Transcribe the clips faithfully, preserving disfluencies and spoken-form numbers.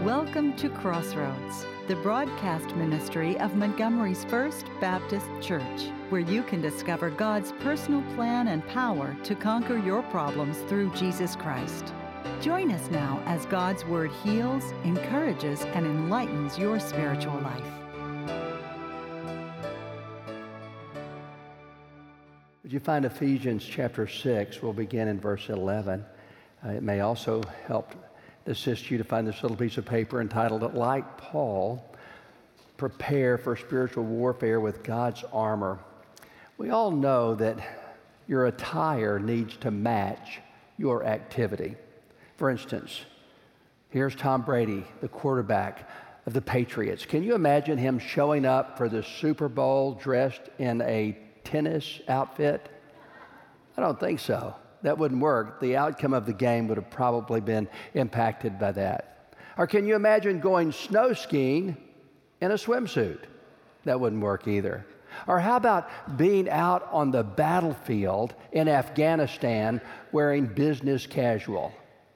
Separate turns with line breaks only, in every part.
Welcome to Crossroads, the broadcast ministry of Montgomery's First Baptist Church, where you can discover God's personal plan and power to conquer your problems through Jesus Christ. Join us now as God's Word heals, encourages, and enlightens your spiritual life.
Would you find Ephesians chapter six? We'll begin in verse eleven. Uh, it may also help assist you to find this little piece of paper entitled, Like Paul, Prepare for Spiritual Warfare with God's Armor. We all know that your attire needs to match your activity. For instance, here's Tom Brady, the quarterback of the Patriots. Can you imagine him showing up for the Super Bowl dressed in a tennis outfit? I don't think so. That wouldn't work. The outcome of the game would have probably been impacted by that. Or can you imagine going snow skiing in a swimsuit? That wouldn't work either. Or how about being out on the battlefield in Afghanistan wearing business casual?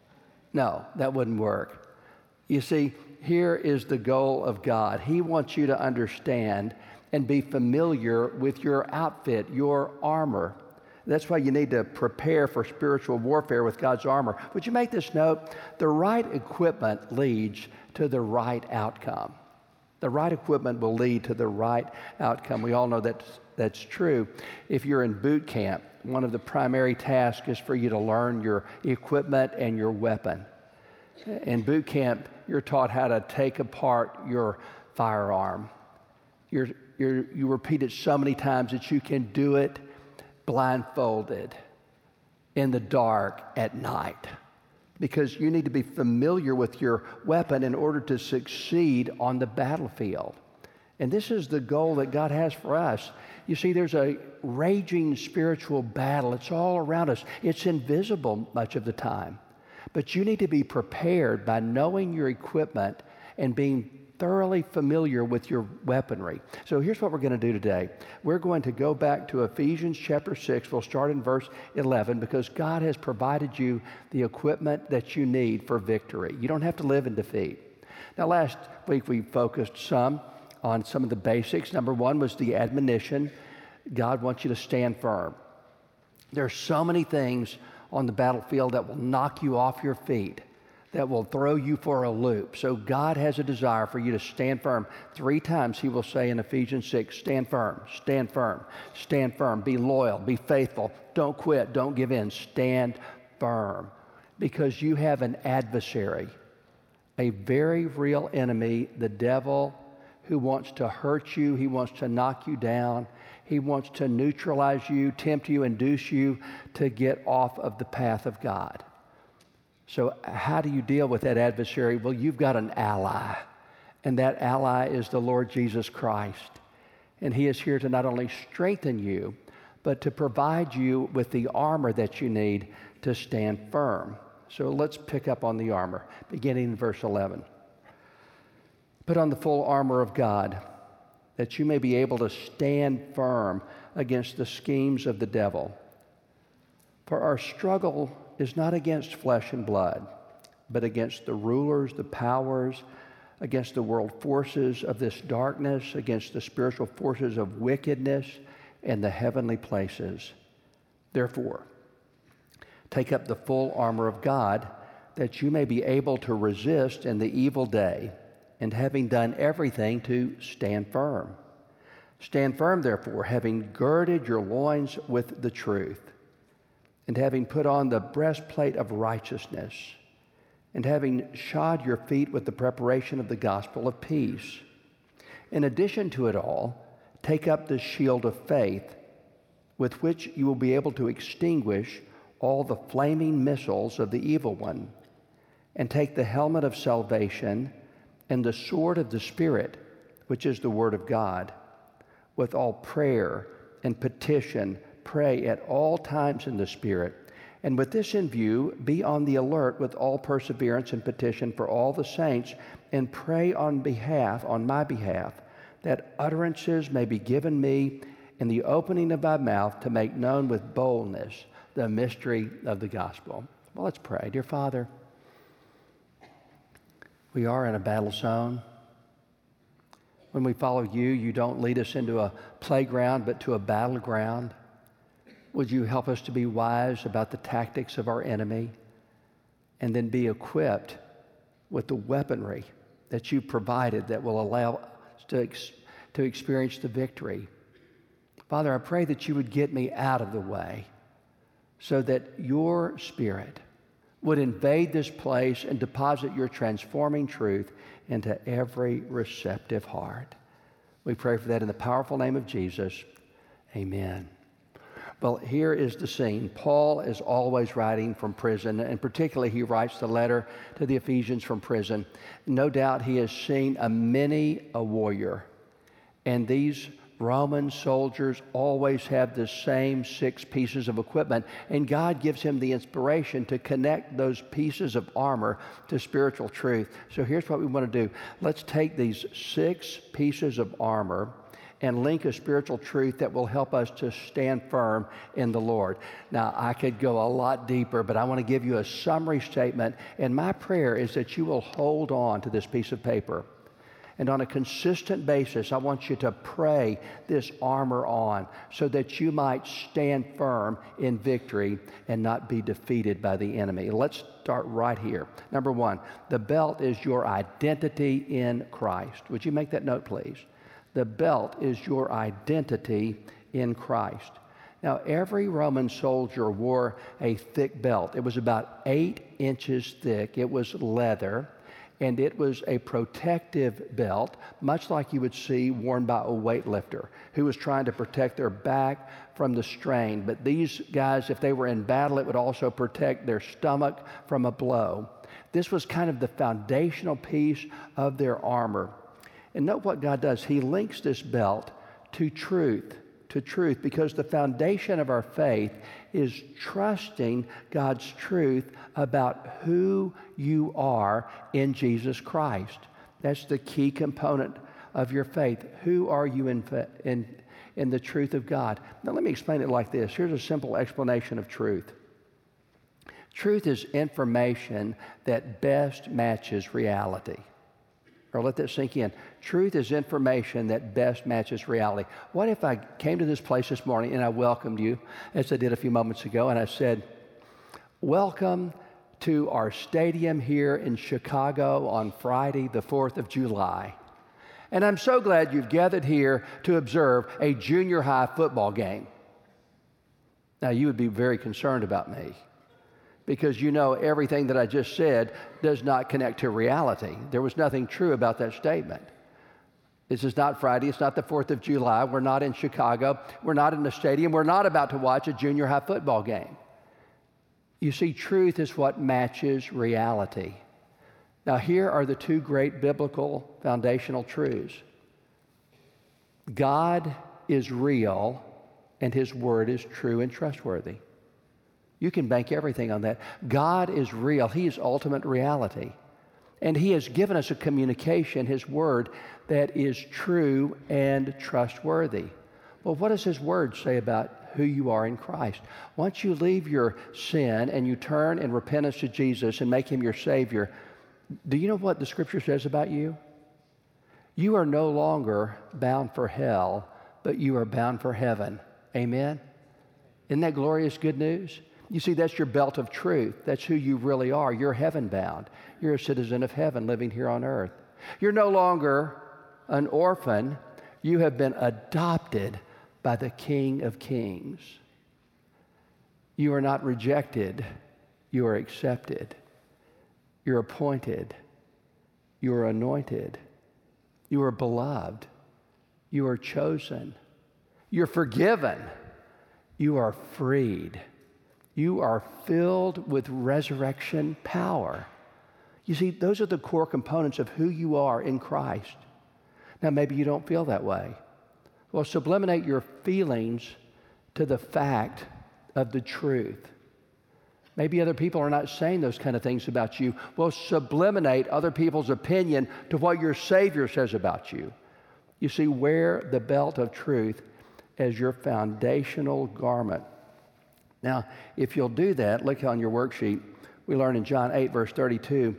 No, that wouldn't work. You see, here is the goal of God. He wants you to understand and be familiar with your outfit, your armor. That's why you need to prepare for spiritual warfare with God's armor. Would you make this note? The right equipment leads to the right outcome. The right equipment will lead to the right outcome. We all know that that's true. If you're in boot camp, one of the primary tasks is for you to learn your equipment and your weapon. In boot camp, you're taught how to take apart your firearm. You're, you're, you repeat it so many times that you can do it blindfolded in the dark at night, because you need to be familiar with your weapon in order to succeed on the battlefield. And this is the goal that God has for us. You see, there's a raging spiritual battle. It's all around us. It's invisible much of the time. But you need to be prepared by knowing your equipment and being thoroughly familiar with your weaponry. So here's what we're going to do today. We're going to go back to Ephesians chapter six. We'll start in verse eleven, because God has provided you the equipment that you need for victory. You don't have to live in defeat. Now, last week we focused some on some of the basics. Number one was the admonition. God wants you to stand firm. There are so many things on the battlefield that will knock you off your feet, that will throw you for a loop. So God has a desire for you to stand firm. Three times he will say in Ephesians six, stand firm, stand firm, stand firm, be loyal, be faithful, don't quit, don't give in, stand firm. Because you have an adversary, a very real enemy, the devil, who wants to hurt you, he wants to knock you down, he wants to neutralize you, tempt you, induce you to get off of the path of God. So how do you deal with that adversary? Well, you've got an ally, and that ally is the Lord Jesus Christ. And he is here to not only strengthen you, but to provide you with the armor that you need to stand firm. So let's pick up on the armor, beginning in verse eleven. Put on the full armor of God, that you may be able to stand firm against the schemes of the devil. For our struggle is not against flesh and blood, but against the rulers, the powers, against the world forces of this darkness, against the spiritual forces of wickedness in the heavenly places. Therefore, take up the full armor of God, that you may be able to resist in the evil day, and having done everything, to stand firm. Stand firm, therefore, having girded your loins with the truth, and having put on the breastplate of righteousness, and having shod your feet with the preparation of the gospel of peace. In addition to it all, take up the shield of faith, with which you will be able to extinguish all the flaming missiles of the evil one, and take the helmet of salvation and the sword of the Spirit, which is the word of God. With all prayer and petition, pray at all times in the Spirit, and with this in view, be on the alert with all perseverance and petition for all the saints, and pray on behalf, on my behalf, that utterances may be given me in the opening of my mouth to make known with boldness the mystery of the gospel. Well, let's pray. Dear Father, We are in a battle zone. When we follow you, you don't lead us into a playground, but to a battleground. Would you help us to be wise about the tactics of our enemy and then be equipped with the weaponry that you provided that will allow us to, ex- to experience the victory? Father, I pray that you would get me out of the way so that your Spirit would invade this place and deposit your transforming truth into every receptive heart. We pray for that in the powerful name of Jesus. Amen. Well, here is the scene. Paul is always writing from prison, and particularly he writes the letter to the Ephesians from prison. No doubt he has seen a many a warrior, and these Roman soldiers always have the same six pieces of equipment, and God gives him the inspiration to connect those pieces of armor to spiritual truth. So here's what we want to do. Let's take these six pieces of armor and link a spiritual truth that will help us to stand firm in the Lord. Now, I could go a lot deeper, but I want to give you a summary statement, and my prayer is that you will hold on to this piece of paper. And on a consistent basis, I want you to pray this armor on so that you might stand firm in victory and not be defeated by the enemy. Let's start right here. Number one, the belt is your identity in Christ. Would you make that note, please? The belt is your identity in Christ. Now, every Roman soldier wore a thick belt. It was about eight inches thick. It was leather. And it was a protective belt, much like you would see worn by a weightlifter who was trying to protect their back from the strain. But these guys, if they were in battle, it would also protect their stomach from a blow. This was kind of the foundational piece of their armor. And note what God does. He links this belt to truth, to truth, because the foundation of our faith is trusting God's truth about who you are in Jesus Christ. That's the key component of your faith. Who are you in, in, in the truth of God? Now let me explain it like this. Here's a simple explanation of truth. Truth is information that best matches reality. Or let that sink in. Truth is information that best matches reality. What if I came to this place this morning and I welcomed you, as I did a few moments ago, and I said, welcome to our stadium here in Chicago on Friday, the fourth of July. And I'm so glad you've gathered here to observe a junior high football game. Now, you would be very concerned about me, because you know everything that I just said does not connect to reality. There was nothing true about that statement. This is not Friday. It's not the fourth of July. We're not in Chicago. We're not in the stadium. We're not about to watch a junior high football game. You see, truth is what matches reality. Now, here are the two great biblical foundational truths. God is real, and His Word is true and trustworthy. You can bank everything on that. God is real. He is ultimate reality. And He has given us a communication, His Word, that is true and trustworthy. Well, what does His Word say about who you are in Christ? Once you leave your sin and you turn in repentance to Jesus and make Him your Savior, do you know what the Scripture says about you? You are no longer bound for hell, but you are bound for heaven. Amen? Isn't that glorious good news? You see, that's your belt of truth. That's who you really are. You're heaven-bound. You're a citizen of heaven living here on earth. You're no longer an orphan. You have been adopted by the King of Kings. You are not rejected. You are accepted. You're appointed. You are anointed. You are beloved. You are chosen. You're forgiven. You are freed. You are filled with resurrection power. You see, those are the core components of who you are in Christ. Now, maybe you don't feel that way. Well, subliminate your feelings to the fact of the truth. Maybe other people are not saying those kind of things about you. Well, subliminate other people's opinion to what your Savior says about you. You see, wear the belt of truth as your foundational garment. Now, if you'll do that, look on your worksheet. We learn in John eight, verse thirty-two,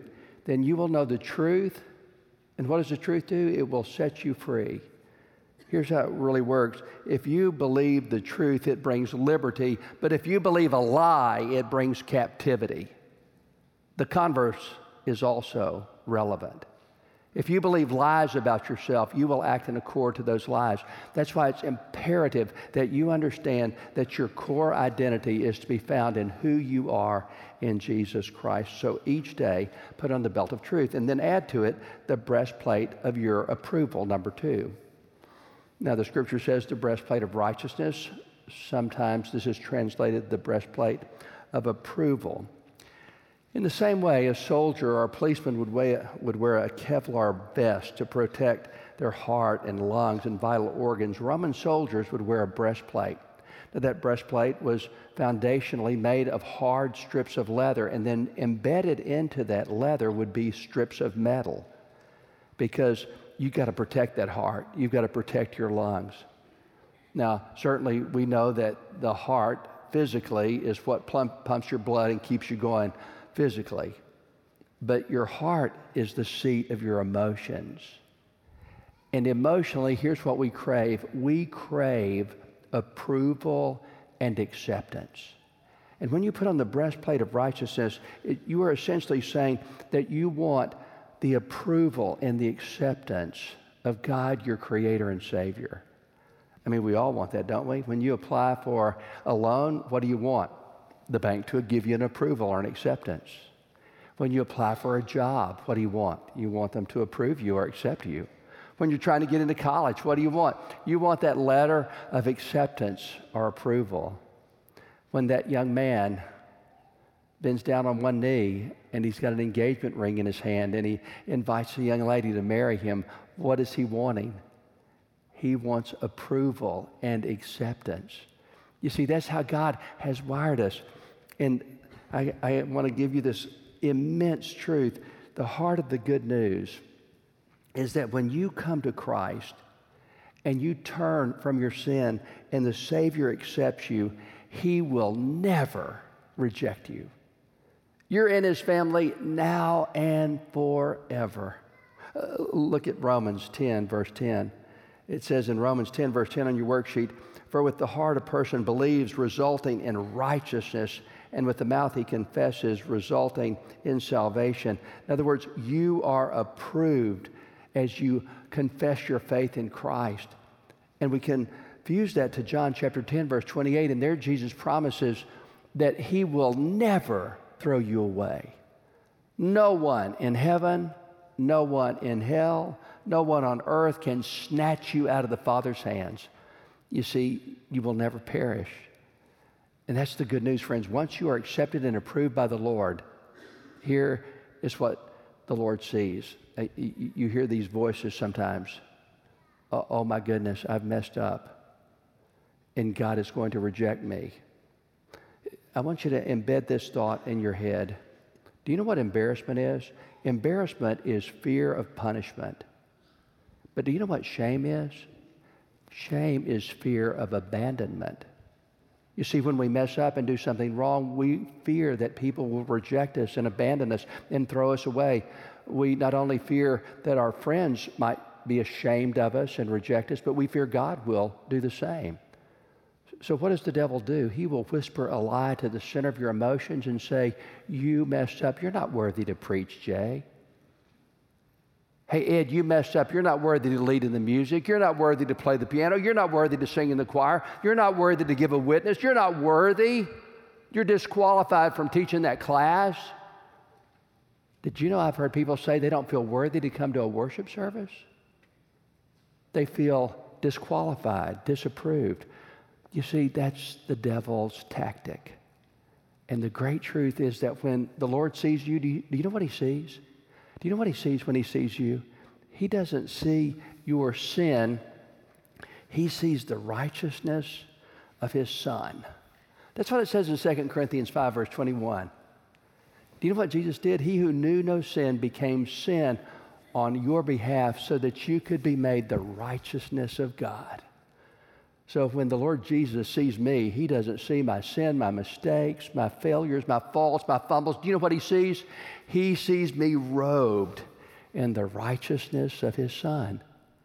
then you will know the truth. And what does the truth do? It will set you free. Here's how it really works. If you believe the truth, it brings liberty. But if you believe a lie, it brings captivity. The converse is also relevant. If you believe lies about yourself, you will act in accord to those lies. That's why it's imperative that you understand that your core identity is to be found in who you are in Jesus Christ. So each day, put on the belt of truth, and then add to it the breastplate of your approval, number two. Now, the scripture says the breastplate of righteousness. Sometimes this is translated the breastplate of approval. In the same way, a soldier or a policeman would wear, would wear a Kevlar vest to protect their heart and lungs and vital organs. Roman soldiers would wear a breastplate. Now, that breastplate was foundationally made of hard strips of leather, and then embedded into that leather would be strips of metal, because you've got to protect that heart. You've got to protect your lungs. Now, certainly we know that the heart physically is what plump, pumps your blood and keeps you going physically. But your heart is the seat of your emotions. And emotionally, here's what we crave. We crave approval and acceptance. And when you put on the breastplate of righteousness, it, you are essentially saying that you want the approval and the acceptance of God, your Creator and Savior. I mean, we all want that, don't we? When you apply for a loan, what do you want? The bank to give you an approval or an acceptance. When you apply for a job, what do you want? You want them to approve you or accept you. When you're trying to get into college, what do you want? You want that letter of acceptance or approval. When that young man bends down on one knee and he's got an engagement ring in his hand and he invites a young lady to marry him, what is he wanting? He wants approval and acceptance. You see, that's how God has wired us. And I, I want to give you this immense truth. The heart of the good news is that when you come to Christ and you turn from your sin and the Savior accepts you, He will never reject you. You're in His family now and forever. Uh, look at Romans ten, verse ten. It says in Romans ten, verse ten on your worksheet, "For with the heart a person believes, resulting in righteousness, and with the mouth he confesses, resulting in salvation." In other words, you are approved as you confess your faith in Christ. And we can fuse that to John chapter ten, verse twenty-eight, and there Jesus promises that He will never throw you away. No one in heaven, no one in hell, no one on earth can snatch you out of the Father's hands. You see, you will never perish. And that's the good news, friends. Once you are accepted and approved by the Lord, here is what the Lord sees. You hear these voices sometimes. Oh, oh my goodness, I've messed up. And God is going to reject me. I want you to embed this thought in your head. Do you know what embarrassment is? Embarrassment is fear of punishment. But do you know what shame is? Shame is fear of abandonment. You see, when we mess up and do something wrong, we fear that people will reject us and abandon us and throw us away. We not only fear that our friends might be ashamed of us and reject us, but we fear God will do the same. So what does the devil do? He will whisper a lie to the center of your emotions and say, "You messed up. You're not worthy to preach, Jay. Hey, Ed, you messed up. You're not worthy to lead in the music. You're not worthy to play the piano. You're not worthy to sing in the choir. You're not worthy to give a witness. You're not worthy. You're disqualified from teaching that class." Did you know I've heard people say they don't feel worthy to come to a worship service? They feel disqualified, disapproved. You see, that's the devil's tactic. And the great truth is that when the Lord sees you, do you, do you know what He sees? Do you know what He sees when He sees you? He doesn't see your sin. He sees the righteousness of His Son. That's what it says in Second Corinthians five, verse twenty-one. Do you know what Jesus did? He who knew no sin became sin on your behalf so that you could be made the righteousness of God. So when the Lord Jesus sees me, he doesn't see my sin, my mistakes, my failures, my faults, my fumbles. Do you know what he sees? He sees me robed in the righteousness of his Son.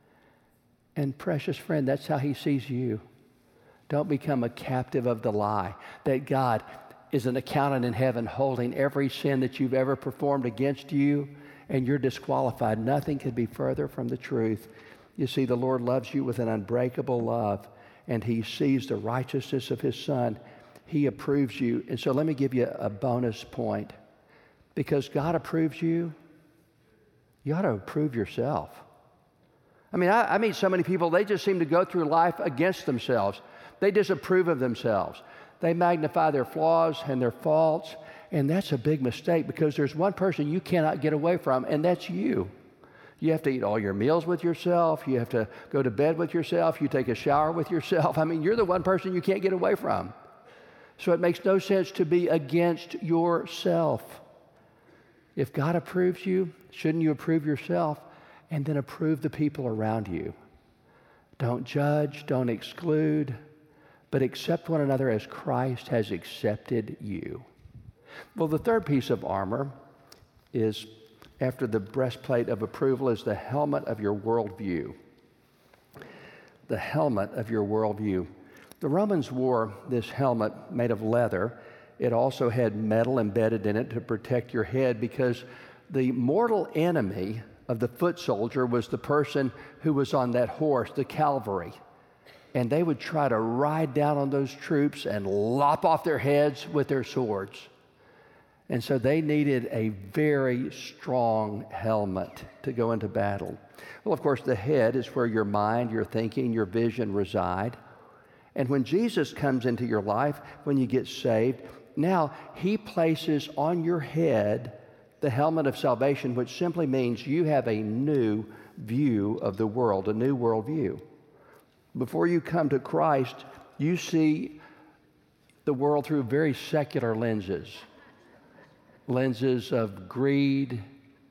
And precious friend, that's how he sees you. Don't become a captive of the lie that God is an accountant in heaven holding every sin that you've ever performed against you, and you're disqualified. Nothing could be further from the truth. You see, the Lord loves you with an unbreakable love, and he sees the righteousness of his Son. He approves you. And so let me give you a bonus point. Because God approves you, you ought to approve yourself. I mean, I, I meet so many people, they just seem to go through life against themselves. They disapprove of themselves. They magnify their flaws and their faults, and that's a big mistake because there's one person you cannot get away from, and that's you. You have to eat all your meals with yourself. You have to go to bed with yourself. You take a shower with yourself. I mean, you're the one person you can't get away from. So it makes no sense to be against yourself. If God approves you, shouldn't you approve yourself and then approve the people around you? Don't judge, don't exclude, but accept one another as Christ has accepted you. Well, the third piece of armor is, after the breastplate of approval, is the helmet of your worldview. The helmet of your worldview. The Romans wore this helmet made of leather. It also had metal embedded in it to protect your head because the mortal enemy of the foot soldier was the person who was on that horse, the cavalry. And they would try to ride down on those troops and lop off their heads with their swords. And so they needed a very strong helmet to go into battle. Well, of course, the head is where your mind, your thinking, your vision reside. And when Jesus comes into your life, when you get saved, now he places on your head the helmet of salvation, which simply means you have a new view of the world, a new worldview. Before you come to Christ, you see the world through very secular lenses. Lenses of greed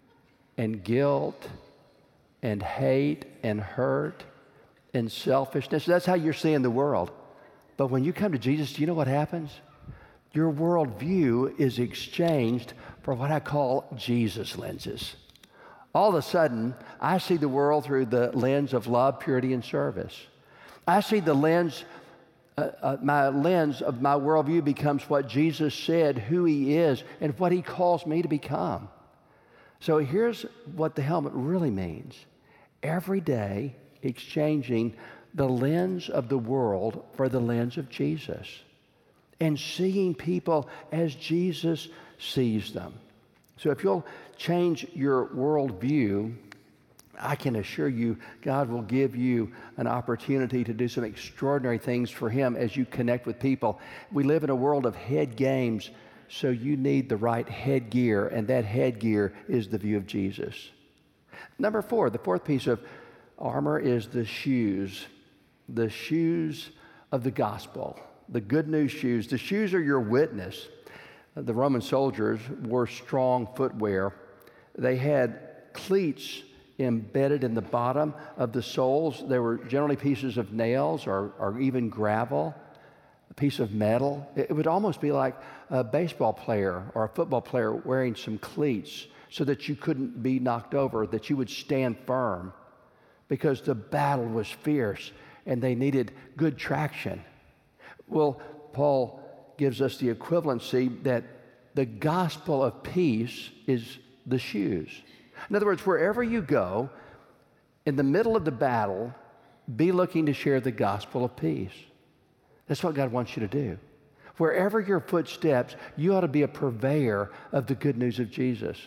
and guilt and hate and hurt and selfishness. That's how you're seeing the world. But when you come to Jesus, do you know what happens? Your worldview is exchanged for what I call Jesus lenses. All of a sudden, I see the world through the lens of love, purity, and service. I see the lens Uh, uh, my lens of my worldview becomes what Jesus said, who he is, and what he calls me to become. So here's what the helmet really means. Every day, exchanging the lens of the world for the lens of Jesus and seeing people as Jesus sees them. So if you'll change your worldview, I can assure you God will give you an opportunity to do some extraordinary things for him as you connect with people. We live in a world of head games, so you need the right headgear, and that headgear is the view of Jesus. Number four, the fourth piece of armor is the shoes. The shoes of the gospel, the good news shoes. The shoes are your witness. The Roman soldiers wore strong footwear. They had cleats embedded in the bottom of the soles. There were generally pieces of nails or, or even gravel, a piece of metal. It, it would almost be like a baseball player or a football player wearing some cleats so that you couldn't be knocked over, that you would stand firm because the battle was fierce and they needed good traction. Well, Paul gives us the equivalency that the gospel of peace is the shoes. In other words, wherever you go, in the middle of the battle, be looking to share the gospel of peace. That's what God wants you to do. Wherever your foot steps, you ought to be a purveyor of the good news of Jesus.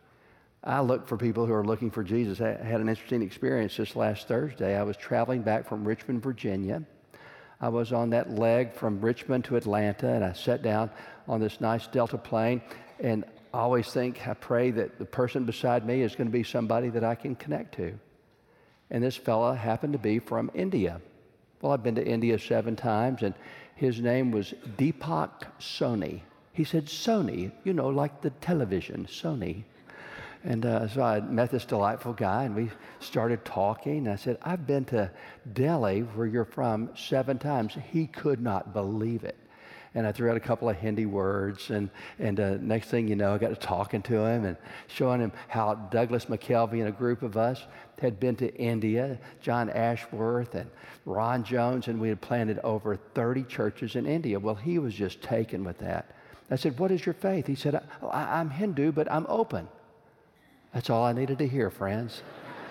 I look for people who are looking for Jesus. I had an interesting experience this last Thursday. I was traveling back from Richmond, Virginia. I was on that leg from Richmond to Atlanta, and I sat down on this nice Delta plane, and I always think, I pray that the person beside me is going to be somebody that I can connect to. And this fella happened to be from India. Well, I've been to India seven times, and his name was Deepak Soni. He said, Sony, you know, like the television, Sony. And uh, so I met this delightful guy, and we started talking. And I said, I've been to Delhi, where you're from, seven times. He could not believe it. And I threw out a couple of Hindi words, and, and uh, next thing you know, I got to talking to him and showing him how Douglas McKelvey and a group of us had been to India, John Ashworth and Ron Jones, and we had planted over thirty churches in India. Well, he was just taken with that. I said, what is your faith? He said, I, I'm Hindu, but I'm open. That's all I needed to hear, friends.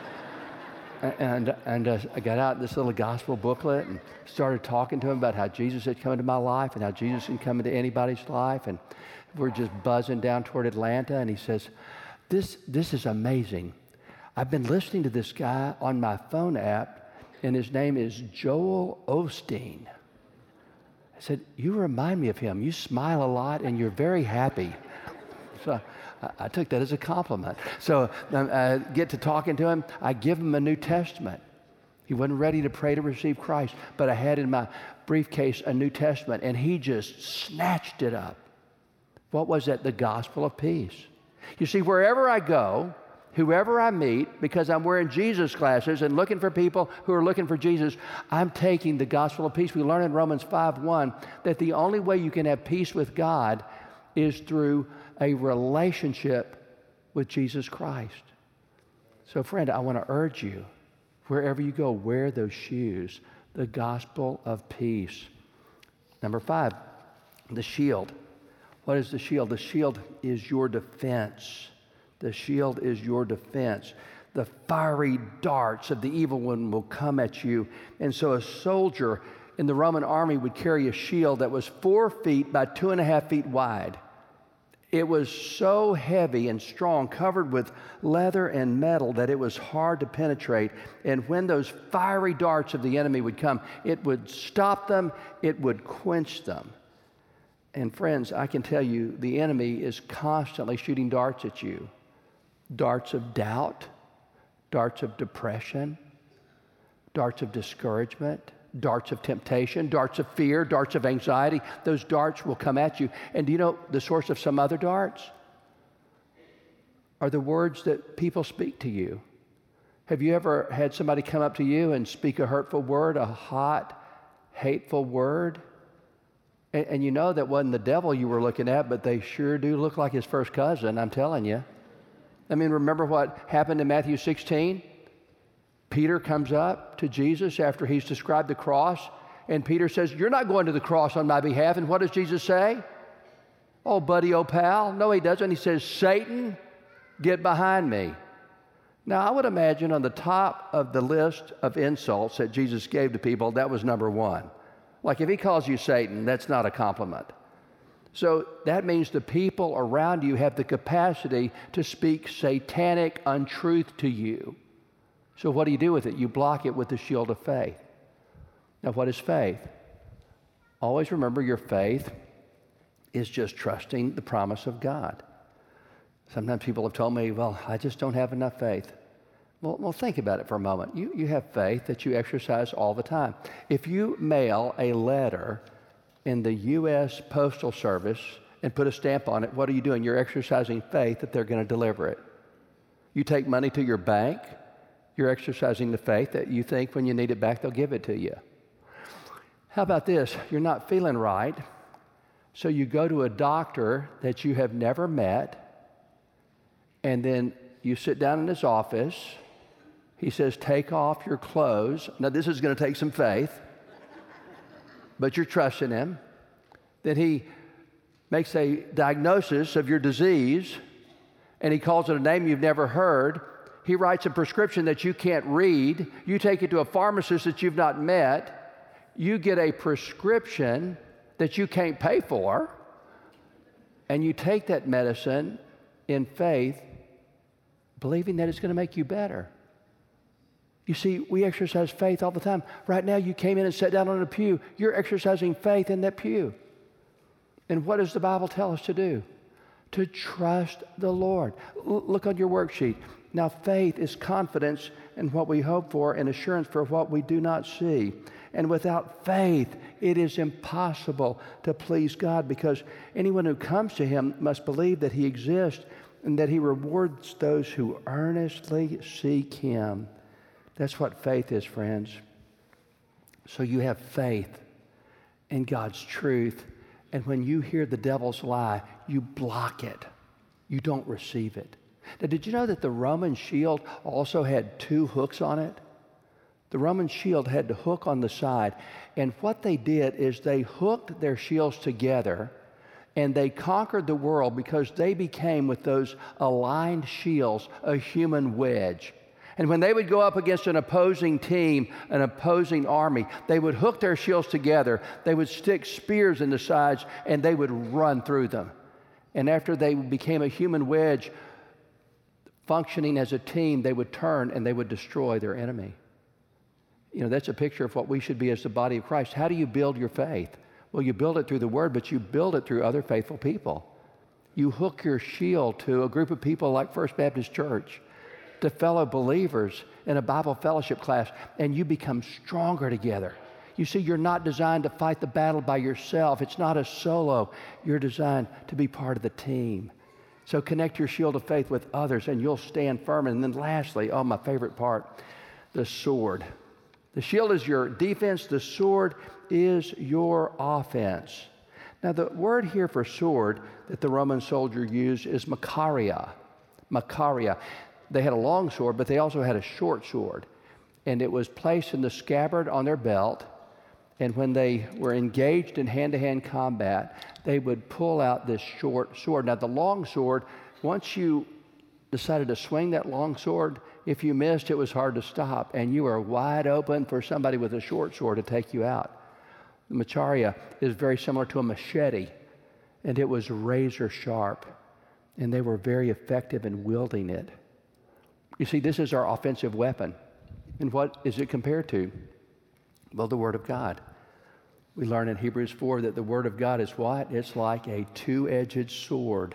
And, and uh, I got out this little gospel booklet and started talking to him about how Jesus had come into my life and how Jesus can come into anybody's life. And we're just buzzing down toward Atlanta. And he says, this, this is amazing. I've been listening to this guy on my phone app, and his name is Joel Osteen. I said, you remind me of him. You smile a lot, and you're very happy. So I took that as a compliment. So um, I get to talking to him. I give him a New Testament. He wasn't ready to pray to receive Christ, but I had in my briefcase a New Testament, and he just snatched it up. What was that? The gospel of peace. You see, wherever I go, whoever I meet, because I'm wearing Jesus glasses and looking for people who are looking for Jesus, I'm taking the gospel of peace. We learn in Romans five one that the only way you can have peace with God is through a relationship with Jesus Christ. So, friend, I want to urge you, wherever you go, wear those shoes, the gospel of peace. Number five, the shield. What is the shield? The shield is your defense. The shield is your defense. The fiery darts of the evil one will come at you. And so a soldier in the Roman army would carry a shield that was four feet by two and a half feet wide. It was so heavy and strong, covered with leather and metal, that it was hard to penetrate. And when those fiery darts of the enemy would come, it would stop them, it would quench them. And friends, I can tell you, the enemy is constantly shooting darts at you. Darts of doubt, darts of depression, darts of discouragement, darts of temptation, darts of fear, darts of anxiety. Those darts will come at you. And do you know the source of some other darts? Are the words that people speak to you. Have you ever had somebody come up to you and speak a hurtful word, a hot, hateful word? And, and you know that wasn't the devil you were looking at, but they sure do look like his first cousin, I'm telling you. I mean, remember what happened in Matthew sixteen? Peter comes up to Jesus after he's described the cross, and Peter says, you're not going to the cross on my behalf. And what does Jesus say? Oh, buddy, oh, pal. No, he doesn't. He says, Satan, get behind me. Now, I would imagine on the top of the list of insults that Jesus gave to people, that was number one. Like if he calls you Satan, that's not a compliment. So that means the people around you have the capacity to speak satanic untruth to you. So what do you do with it? You block it with the shield of faith. Now, what is faith? Always remember your faith is just trusting the promise of God. Sometimes people have told me, well, I just don't have enough faith. Well, well think about it for a moment. You, you have faith that you exercise all the time. If you mail a letter in the U S Postal Service and put a stamp on it, what are you doing? You're exercising faith that they're going to deliver it. You take money to your bank, you're exercising the faith that you think when you need it back, they'll give it to you. How about this? You're not feeling right, so you go to a doctor that you have never met, and then you sit down in his office. He says, take off your clothes. Now, this is going to take some faith, but you're trusting him. Then he makes a diagnosis of your disease, and he calls it a name you've never heard. He writes a prescription that you can't read. You take it to a pharmacist that you've not met. You get a prescription that you can't pay for, and you take that medicine in faith, believing that it's going to make you better. You see, we exercise faith all the time. Right now, you came in and sat down on a pew. You're exercising faith in that pew. And what does the Bible tell us to do? To trust the Lord. L- look on your worksheet. Now, faith is confidence in what we hope for and assurance for what we do not see. And without faith, it is impossible to please God, because anyone who comes to him must believe that he exists and that he rewards those who earnestly seek him. That's what faith is, friends. So you have faith in God's truth, and when you hear the devil's lie, you block it. You don't receive it. Now, did you know that the Roman shield also had two hooks on it? The Roman shield had the hook on the side, and what they did is they hooked their shields together, and they conquered the world because they became, with those aligned shields, a human wedge. And when they would go up against an opposing team, an opposing army, they would hook their shields together, they would stick spears in the sides, and they would run through them. And after they became a human wedge, functioning as a team, they would turn and they would destroy their enemy. You know, that's a picture of what we should be as the body of Christ. How do you build your faith? Well, you build it through the Word, but you build it through other faithful people. You hook your shield to a group of people like First Baptist Church, to fellow believers in a Bible fellowship class, and you become stronger together. You see, you're not designed to fight the battle by yourself. It's not a solo. You're designed to be part of the team. So connect your shield of faith with others, and you'll stand firm. And then lastly, oh, my favorite part, the sword. The shield is your defense. The sword is your offense. Now, the word here for sword that the Roman soldier used is makaria. Makaria. They had a long sword, but they also had a short sword. And it was placed in the scabbard on their belt. And when they were engaged in hand-to-hand combat, they would pull out this short sword. Now, the long sword, once you decided to swing that long sword, if you missed, it was hard to stop. And you were wide open for somebody with a short sword to take you out. The macharia is very similar to a machete, and it was razor sharp. And they were very effective in wielding it. You see, this is our offensive weapon. And what is it compared to? Well, the Word of God. We learn in Hebrews four that the Word of God is what? It's like a two-edged sword,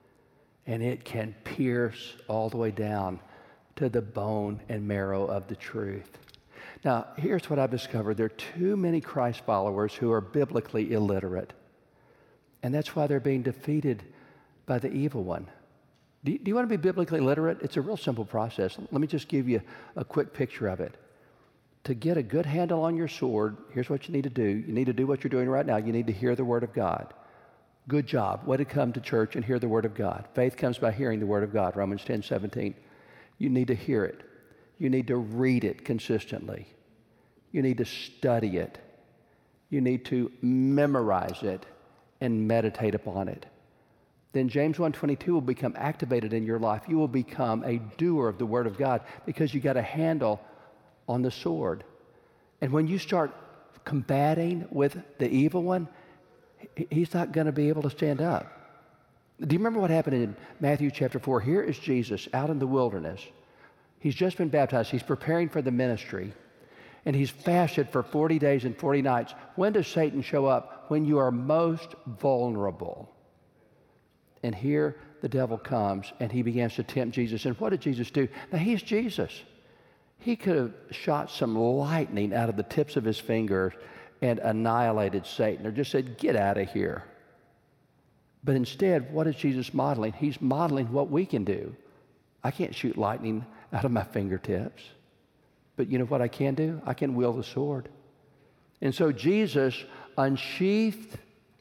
and it can pierce all the way down to the bone and marrow of the truth. Now, here's what I've discovered. There are too many Christ followers who are biblically illiterate, and that's why they're being defeated by the evil one. Do you, do you want to be biblically literate? It's a real simple process. Let me just give you a quick picture of it. To get a good handle on your sword, here's what you need to do. You need to do what you're doing right now. You need to hear the Word of God. Good job. Way to come to church and hear the Word of God. Faith comes by hearing the Word of God, Romans ten seventeen. You need to hear it. You need to read it consistently. You need to study it. You need to memorize it and meditate upon it. Then James one twenty-two will become activated in your life. You will become a doer of the Word of God because you got a handle on the sword. And when you start combating with the evil one, he's not going to be able to stand up. Do you remember what happened in Matthew chapter four? Here is Jesus out in the wilderness. He's just been baptized. He's preparing for the ministry. And he's fasted for forty days and forty nights. When does Satan show up? When you are most vulnerable. And here the devil comes and he begins to tempt Jesus. And what did Jesus do? Now, he's Jesus. He could have shot some lightning out of the tips of his fingers and annihilated Satan, or just said, get out of here. But instead, what is Jesus modeling? He's modeling what we can do. I can't shoot lightning out of my fingertips. But you know what I can do? I can wield the sword. And so Jesus unsheathed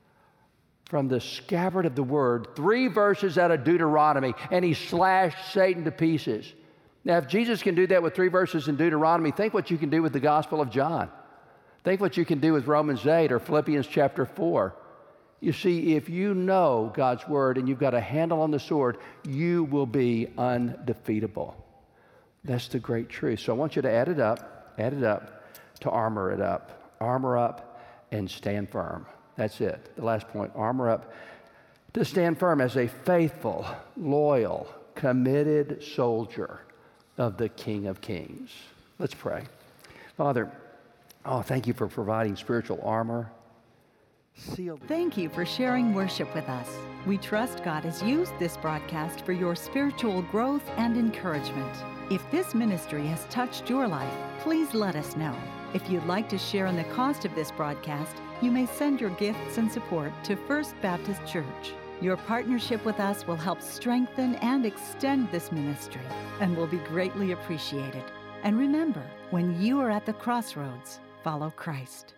from the scabbard of the Word three verses out of Deuteronomy, and he slashed Satan to pieces. Now, if Jesus can do that with three verses in Deuteronomy, think what you can do with the Gospel of John. Think what you can do with Romans eight or Philippians chapter four. You see, if you know God's Word and you've got a handle on the sword, you will be undefeatable. That's the great truth. So I want you to add it up, add it up, to armor it up. Armor up and stand firm. That's it. The last point, armor up to stand firm as a faithful, loyal, committed soldier of the King of Kings. Let's pray. Father, oh, thank you for providing spiritual armor. Sealed.
Thank you for sharing worship with us. We trust God has used this broadcast for your spiritual growth and encouragement. If this ministry has touched your life, please let us know. If you'd like to share in the cost of this broadcast, you may send your gifts and support to First Baptist Church, Your partnership with us will help strengthen and extend this ministry and will be greatly appreciated. And remember, when you are at the crossroads, follow Christ.